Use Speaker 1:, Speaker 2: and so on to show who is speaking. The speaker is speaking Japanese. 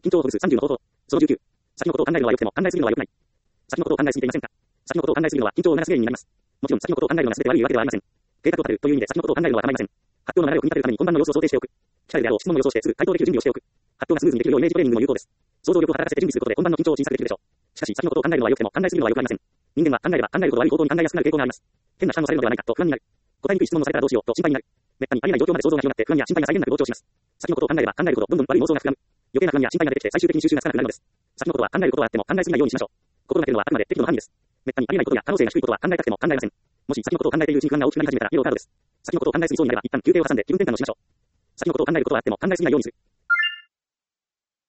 Speaker 1: 緊張をほぐす30の方法。その19。先のことを考えるのは良くても考えすぎるのは良くない。先のことを考えすぎていませんか？先のことを考えすぎるのは緊張を促す原因になります。もちろん先のことを考えるのが全て悪いわけではありません。計画を立てるという意味で先のことを考えるのは構いません。発表の流れを組み立てるために本番の様子を想定しておく。聞かれるであろう質問を予想してすぐ回答できる準備をしておく。発表がスムーズにできるようイメージトレーニングも有効です。想像力を働かせて準備することで本番の緊張を小さくできるでしょう。しかし先のことを考えるのは良くても考えすぎるのは良くありません。人間は考えれば考えるほど悪い方向に考えやすくなる傾向があります。変な負担をされるのではないかと不安になる。答えにくい質問をされたらどうしようと心配になる。めったにありえない状況まで想像が広がって不安や心配が際限なく膨張します。先のことを考えれば考えるほどどんどん悪い妄想が膨らむ。余計な不安や心配が出てきて最終的に収集がつかなくなるのです。先のことは考えることはあっても考えすぎないようにしましょう。心がけるのはあくまで適度の範囲です。めったにありえないことや可能性が低いことは考えたくても考えません。もし先のことを考えているうちに不安が大きくなり始めたらイエローカードです。先のことを考えすぎそうになれば一旦休憩を挟んで気分転換をしましょう。先のことを考えることはあっても考えすぎないようにする。